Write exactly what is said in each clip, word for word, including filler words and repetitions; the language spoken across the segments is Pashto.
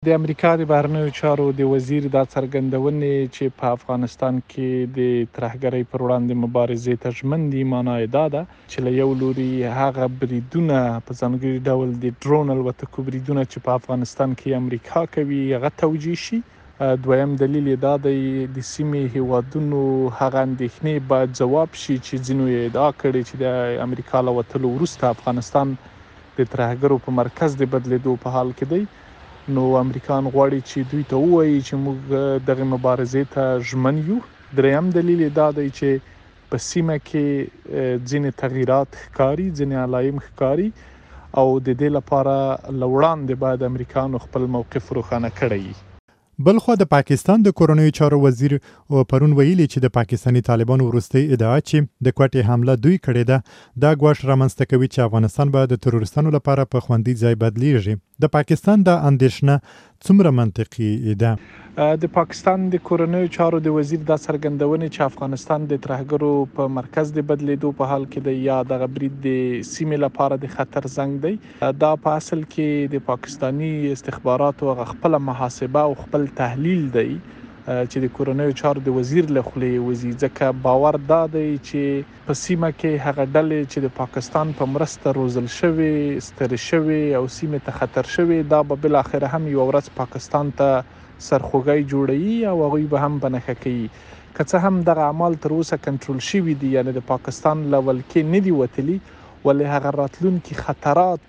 د امریکا د بهرنیو چارو د وزیر دا څرګندونې چې په افغانستان کې د ترهګرۍ پر وړاندې مبارزې ته ژمن دي، معنا یې دا ده چې له یو لوري هغه بریدونه په ځانګړي ډول د ډرون الوتکو بریدونه چې په افغانستان کې امریکا کوي هغه توجیه شي. دویم دلیل یې دا دی د سیمې هیوادونو هغه اندېښنې باید ځواب شي چې ځینو یې ادعا کړې چې د امریکا له وتلو وروسته افغانستان د ترهګرو په مرکز د بدلېدو په حال کې دی. نو امریکایان غواړي چې دوی ته ووایي چې موږ دغه مبارزې ته ژمن یو. دریم دلیل یې دا دی چې په سیمه کې ځینې تغییرات ښکاري، ځینې علایم ښکاري او د دې لپاره له وړاندې باید امریکایانو خپل موقف روښانه کړی وي. بلخوا د پاکستان د کورنیو چارو وزیر پرون ویلي چې د پاکستاني طالبانو وروستۍ ادعا چې د کوټې حمله دوی کړې ده دا ګواښ رامنځته کوي چې افغانستان به د تروریستانو لپاره په خوندي ځای بدلیږي. د پاکستان د اندېښنه څومره منطقي ده؟ د پاکستان د کورنیو چارو د وزیر دا څرګندونې چې افغانستان د ترهګرو په مرکز د بدلیدو په حال کې دی یا دغه برید د سیمې لپاره د خطر زنګ دی، دا په اصل کې د پاکستانی استخباراتو هغه خپل محاسبه او خپل تحلیل دی چې د کورنیو چارو د وزیر له خولې وځي، ځکه باور دا دی چې په سیمه کې هغه ډلې چې د پاکستان په مرسته روزل شوي، سترې شوي او سیمې ته خطر شوي، دا به بالاخره هم یو ورځ پاکستان ته سرخوږی جوړوي او هغوی به هم په نښه کوي. که څه هم دغه اعمال تر اوسه کنټرول شوي دي، یعنې د پاکستان له ولکې نه دي وتلي، ولې هغه راتلونکي خطرات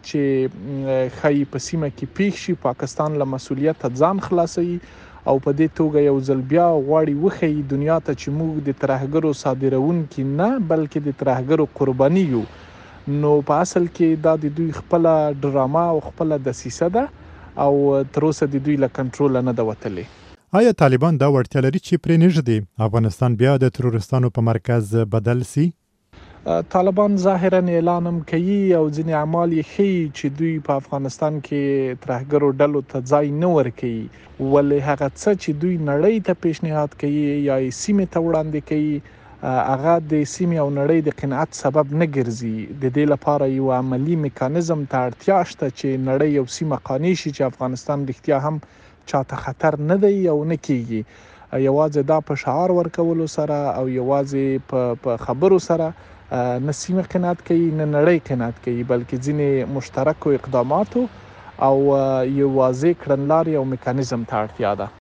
چې ښایي په سیمه کې پیښ شي پاکستان له مسؤلیته ځان خلاصوي او په دې توګه یو ځل بیا غواړي وښیي دنیا ته چې موږ د ترهګرو صادرونکي نه بلکې د ترهګرو قرباني یو. نو په اصل کې دا د دوی خپله ډرامه او خپله دسیسه ده او تر اوسه د دوی له کنټروله نه ده وتلې. آیا طالبان دا وړتیا لري چې پرې نږدې افغانستان بیا د تروریستانو په مرکز بدل سي؟ طالبان ظاهرا اعلان هم کوي او ځینې اعمال یې ښیي چې دوی په افغانستان کې ترهګرو ډلو ته ځای نه ورکوي، ولې هغه څه چې دوی نړۍ ته پیشنهاد کوي یا یې سیمې ته وړاندې کوي هغه د سیمې او نړۍ د قناعت سبب نه ګرځي. د دې لپاره یو عملی میکانیزم ته اړتیا شته چې نړۍ یو سیمه قانع شي چې افغانستان رښتیا هم چاته خطر نه دی او نه کیږي. یوازې دا په شعار ورکولو سره او یوازې په خبرو سره نه سیمه قناعت کوي نه نړۍ قناعت کوي، بلکې ځینې مشترکو اقداماتو او یو واضح کړنلارې او میکانیزم ته اړتیا ده.